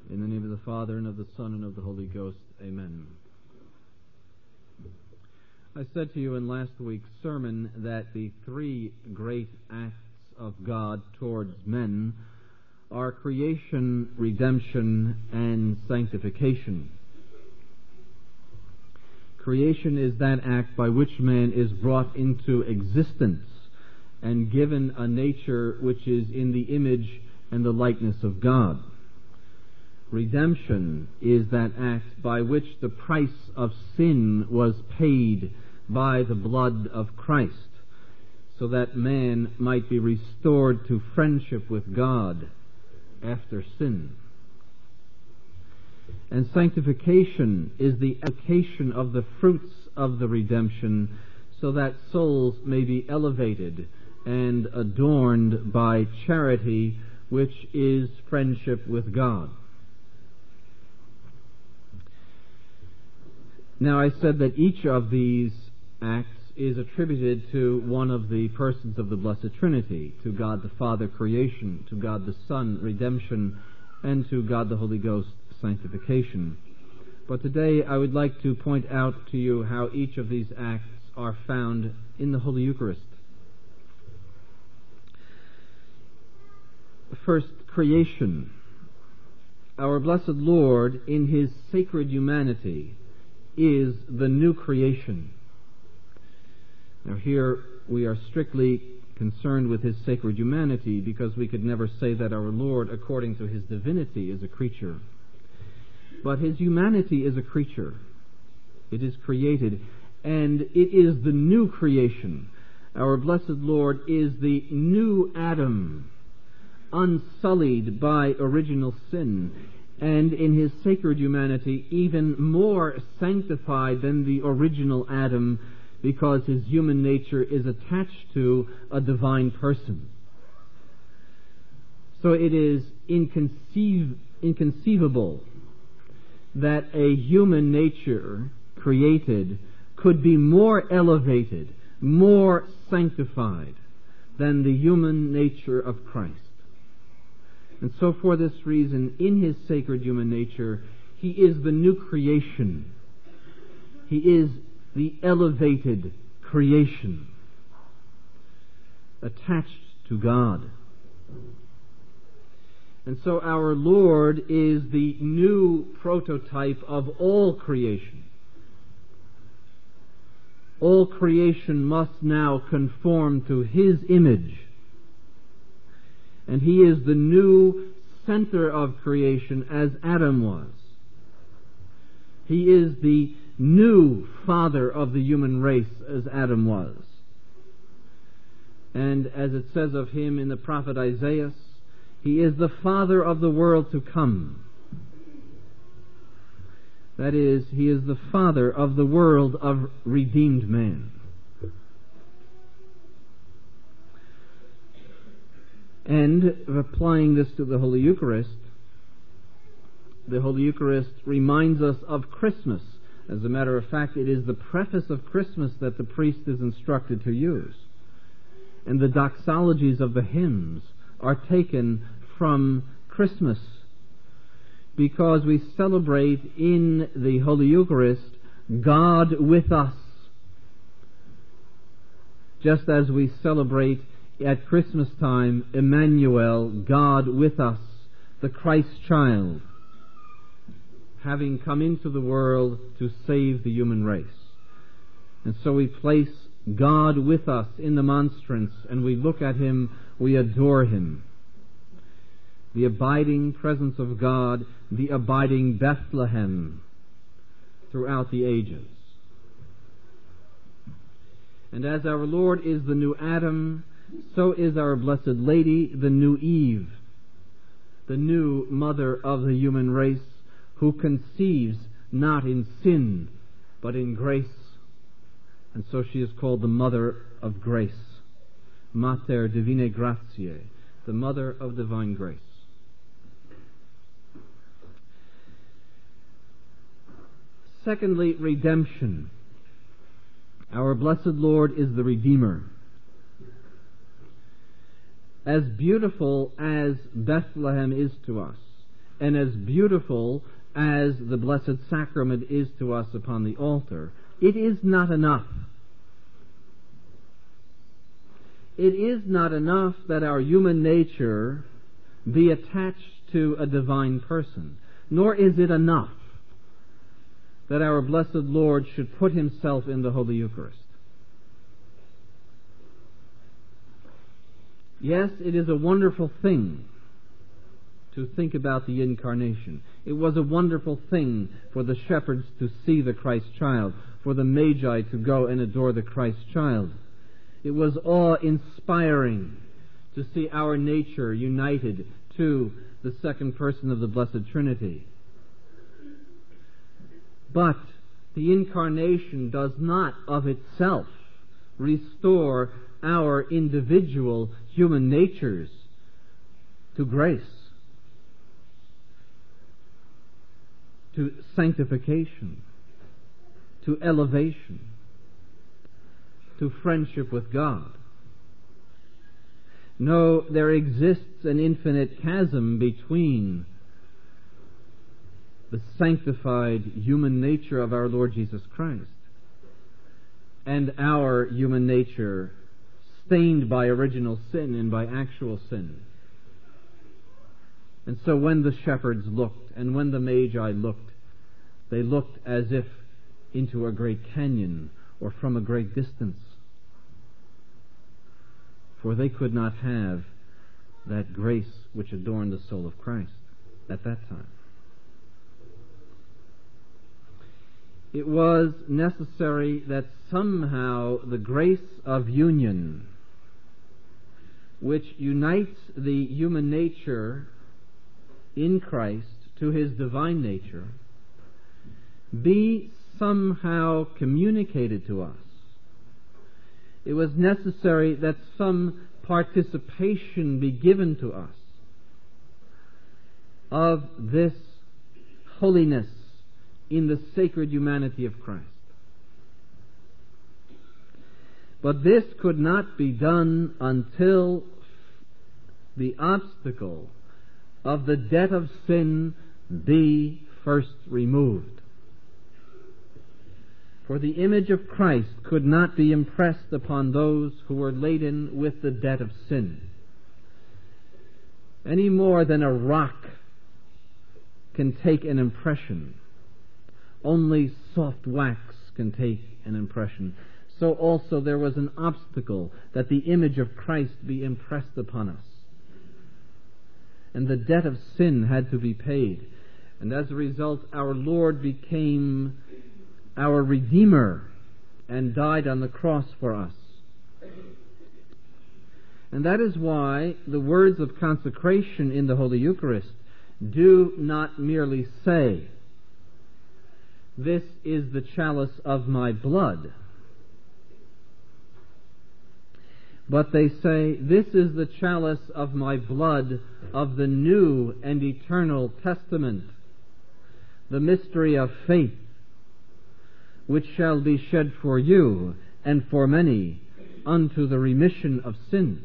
In the name of the Father, and of the Son, and of the Holy Ghost. Amen. I said to you in last week's sermon that the three great acts of God towards men are creation, redemption, and sanctification. Creation is that act by which man is brought into existence and given a nature which is in the image and the likeness of God. Redemption is that act by which the price of sin was paid by the blood of Christ, so that man might be restored to friendship with God after sin. And sanctification is the application of the fruits of the redemption, so that souls may be elevated and adorned by charity, which is friendship with God. Now, I said that each of these acts is attributed to one of the persons of the Blessed Trinity, to God the Father, creation, to God the Son, redemption, and to God the Holy Ghost, sanctification. But today I would like to point out to you how each of these acts are found in the Holy Eucharist. First, creation. Our blessed Lord, in His sacred humanity, is the new creation. Now here we are strictly concerned with His sacred humanity, because we could never say that our Lord, according to His divinity, is a creature. But His humanity is a creature. It is created, and it is the new creation. Our blessed Lord is the new Adam, unsullied by original sin, and in His sacred humanity even more sanctified than the original Adam, because His human nature is attached to a divine person. So it is inconceivable that a human nature created could be more elevated, more sanctified than the human nature of Christ. And so for this reason, in His sacred human nature, He is the new creation. He is the elevated creation, attached to God. And so our Lord is the new prototype of all creation. All creation must now conform to His image. And He is the new center of creation, as Adam was. He is the new father of the human race, as Adam was. And as it says of Him in the prophet Isaiah, He is the father of the world to come. That is, He is the father of the world of redeemed man. And applying this to the Holy Eucharist reminds us of Christmas. As a matter of fact, it is the preface of Christmas that the priest is instructed to use. And the doxologies of the hymns are taken from Christmas, because we celebrate in the Holy Eucharist God with us, just as we celebrate at Christmas time Emmanuel, God with us, the Christ child, having come into the world to save the human race. And so we place God with us in the monstrance, and we look at Him, we adore Him. The abiding presence of God, the abiding Bethlehem throughout the ages. And as our Lord is the new Adam, so is our Blessed Lady the new Eve, the new mother of the human race, who conceives not in sin, but in grace. And so she is called the Mother of Grace, Mater Divinae Gratiae, the Mother of Divine Grace. Secondly, redemption. Our blessed Lord is the Redeemer. As beautiful as Bethlehem is to us, and as beautiful as the Blessed Sacrament is to us upon the altar, it is not enough. It is not enough that our human nature be attached to a divine person, nor is it enough that our blessed Lord should put himself in the Holy Eucharist. Yes, it is a wonderful thing to think about the Incarnation. It was a wonderful thing for the shepherds to see the Christ child, for the Magi to go and adore the Christ child. It was awe-inspiring to see our nature united to the second person of the Blessed Trinity. But the Incarnation does not of itself restore our individual human natures to grace, to sanctification, to elevation, to friendship with God. No, there exists an infinite chasm between the sanctified human nature of our Lord Jesus Christ and our human nature stained by original sin and by actual sin. And so when the shepherds looked and when the Magi looked, they looked as if into a great canyon or from a great distance, for they could not have that grace which adorned the soul of Christ at that time. It was necessary that somehow the grace of union, which unites the human nature in Christ to his divine nature, be somehow communicated to us. It was necessary that some participation be given to us of this holiness in the sacred humanity of Christ. But this could not be done until the obstacle of the debt of sin be first removed. For the image of Christ could not be impressed upon those who were laden with the debt of sin, any more than a rock can take an impression. Only soft wax can take an impression. So also there was an obstacle that the image of Christ be impressed upon us. And the debt of sin had to be paid. And as a result, our Lord became our Redeemer and died on the cross for us. And that is why the words of consecration in the Holy Eucharist do not merely say, "This is the chalice of my blood," but they say, "This is the chalice of my blood of the new and eternal testament, the mystery of faith, which shall be shed for you and for many unto the remission of sin."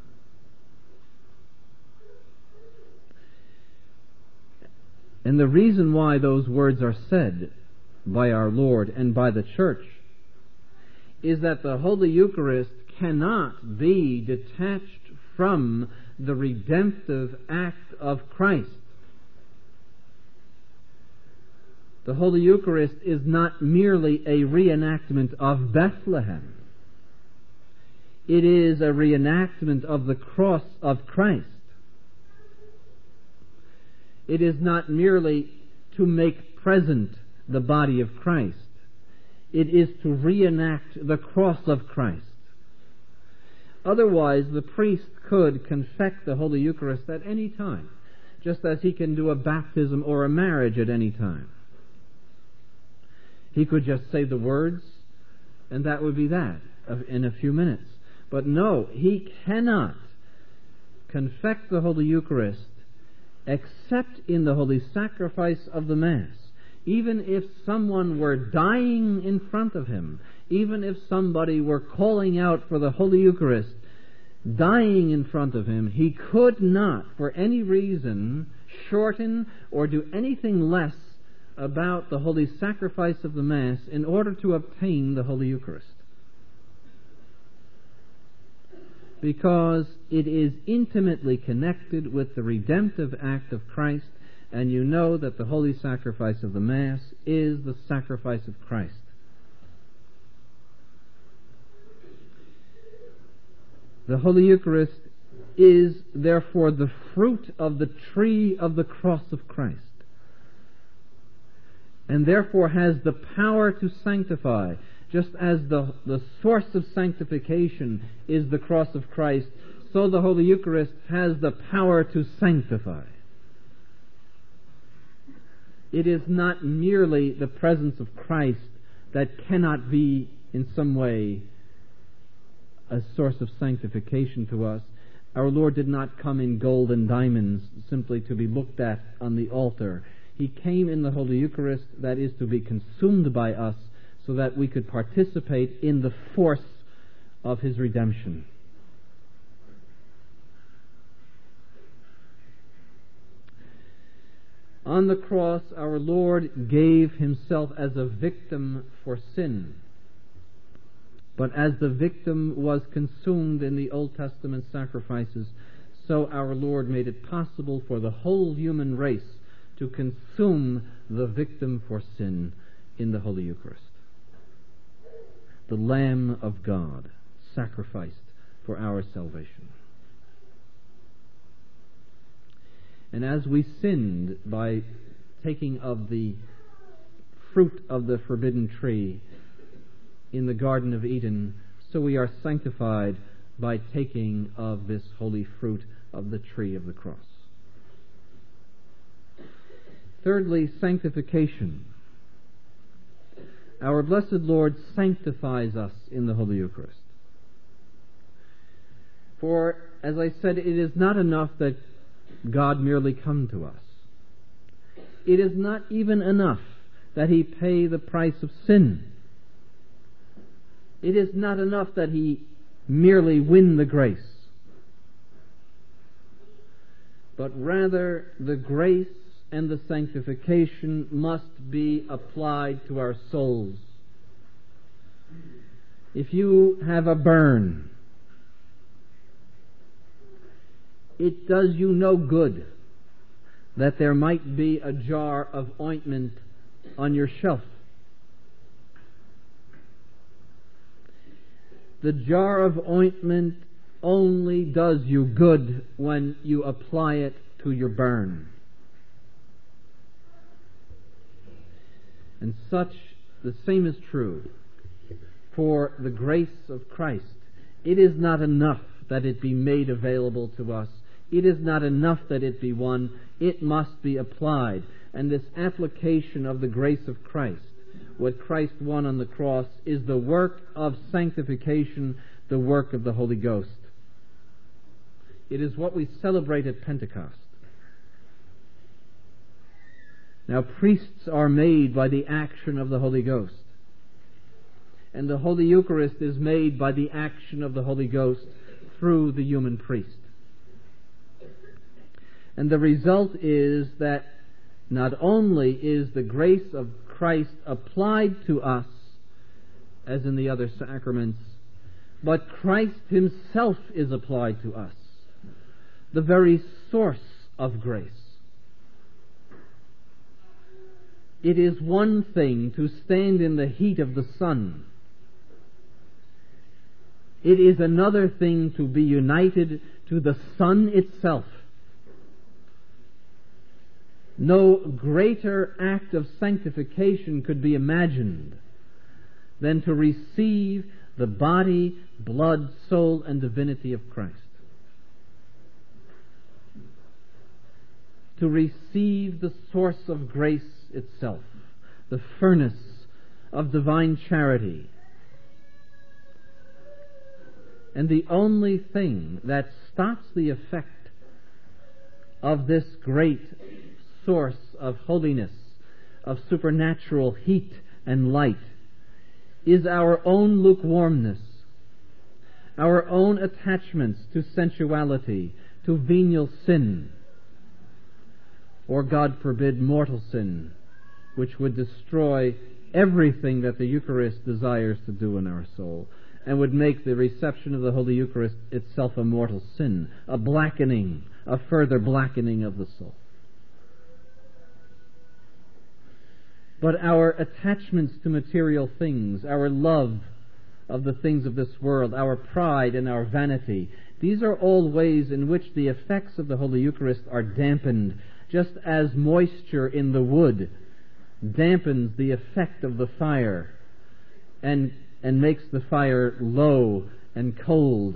And the reason why those words are said by our Lord and by the Church is that the Holy Eucharist cannot be detached from the redemptive act of Christ. The Holy Eucharist is not merely a reenactment of Bethlehem. It is a reenactment of the cross of Christ. It is not merely to make present the body of Christ. It is to reenact the cross of Christ. Otherwise, the priest could confect the Holy Eucharist at any time, just as he can do a baptism or a marriage at any time. He could just say the words, and that would be that in a few minutes. But no, he cannot confect the Holy Eucharist except in the holy sacrifice of the Mass. Even if someone were dying in front of him, even if somebody were calling out for the Holy Eucharist, dying in front of him, he could not, for any reason, shorten or do anything less about the holy sacrifice of the Mass in order to obtain the Holy Eucharist. Because it is intimately connected with the redemptive act of Christ, and you know that the holy sacrifice of the Mass is the sacrifice of Christ. The Holy Eucharist is therefore the fruit of the tree of the cross of Christ, and therefore has the power to sanctify. Just as the source of sanctification is the cross of Christ, so the Holy Eucharist has the power to sanctify. It is not merely the presence of Christ that cannot be in some way a source of sanctification to us. Our Lord did not come in gold and diamonds simply to be looked at on the altar. He came in the Holy Eucharist, that is to be consumed by us, so that we could participate in the force of His redemption. On the cross, our Lord gave Himself as a victim for sin. But as the victim was consumed in the Old Testament sacrifices, so our Lord made it possible for the whole human race to consume the victim for sin in the Holy Eucharist. The Lamb of God, sacrificed for our salvation. And as we sinned by taking of the fruit of the forbidden tree in the Garden of Eden, so we are sanctified by taking of this holy fruit of the tree of the cross. Thirdly, sanctification. Our blessed Lord sanctifies us in the Holy Eucharist. For, as I said, it is not enough that God merely come to us. It is not even enough that He pay the price of sin. It is not enough that He merely win the grace. But rather, the grace and the sanctification must be applied to our souls. If you have a burn, it does you no good that there might be a jar of ointment on your shelf. The jar of ointment only does you good when you apply it to your burn. And such, the same is true for the grace of Christ. It is not enough that it be made available to us. It is not enough that it be won. It must be applied. And this application of the grace of Christ, what Christ won on the cross, is the work of sanctification, the work of the Holy Ghost. It is what we celebrate at Pentecost. Now, priests are made by the action of the Holy Ghost. And the Holy Eucharist is made by the action of the Holy Ghost through the human priest. And the result is that not only is the grace of Christ applied to us, as in the other sacraments, but Christ Himself is applied to us, the very source of grace. It is one thing to stand in the heat of the sun. It is another thing to be united to the sun itself. No greater act of sanctification could be imagined than to receive the body, blood, soul, and divinity of Christ. To receive the source of grace itself, the furnace of divine charity. And the only thing that stops the effect of this great source of holiness, of supernatural heat and light, is our own lukewarmness, our own attachments to sensuality, to venial sin. or God forbid, mortal sin, which would destroy everything that the Eucharist desires to do in our soul, and would make the reception of the Holy Eucharist itself a mortal sin, a blackening, a further blackening of the soul. But our attachments to material things, our love of the things of this world, our pride and our vanity, these are all ways in which the effects of the Holy Eucharist are dampened, just as moisture in the wood dampens the effect of the fire and makes the fire low and cold.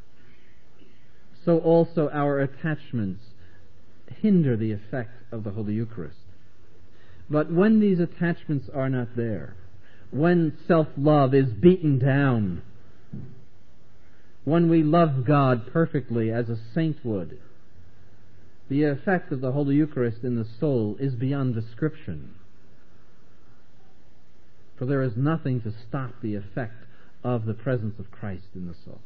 So also our attachments hinder the effect of the Holy Eucharist. But when these attachments are not there, when self-love is beaten down, when we love God perfectly as a saint would, the effect of the Holy Eucharist in the soul is beyond description. For there is nothing to stop the effect of the presence of Christ in the soul.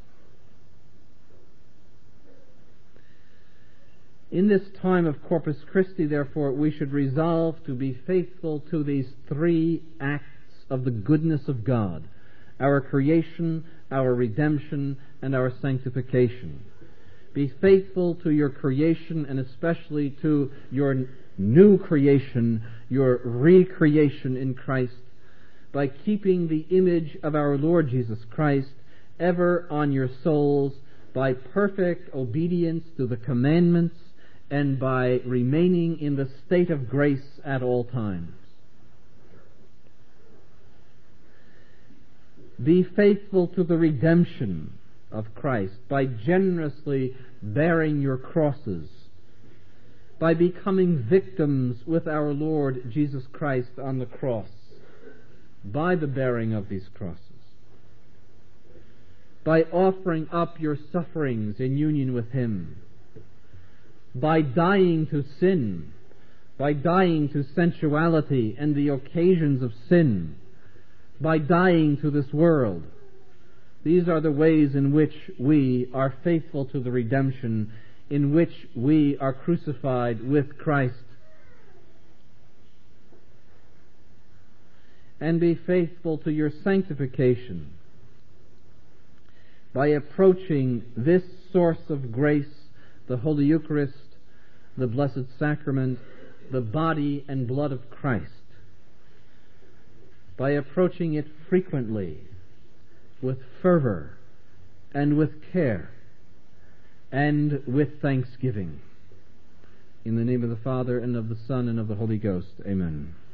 In this time of Corpus Christi, therefore, we should resolve to be faithful to these three acts of the goodness of God: our creation, our redemption, and our sanctification. Be faithful to your creation, and especially to your new creation, your recreation in Christ, by keeping the image of our Lord Jesus Christ ever on your souls, by perfect obedience to the commandments, and by remaining in the state of grace at all times. Be faithful to the redemption of Christ by generously bearing your crosses, by becoming victims with our Lord Jesus Christ on the cross, by the bearing of these crosses, by offering up your sufferings in union with Him, by dying to sin, by dying to sensuality and the occasions of sin, by dying to this world. These are the ways in which we are faithful to the redemption, in which we are crucified with Christ. And be faithful to your sanctification by approaching this source of grace, the Holy Eucharist, the Blessed Sacrament, the body and blood of Christ, by approaching it frequently, with fervor, and with care, and with thanksgiving. In the name of the Father, and of the Son, and of the Holy Ghost. Amen.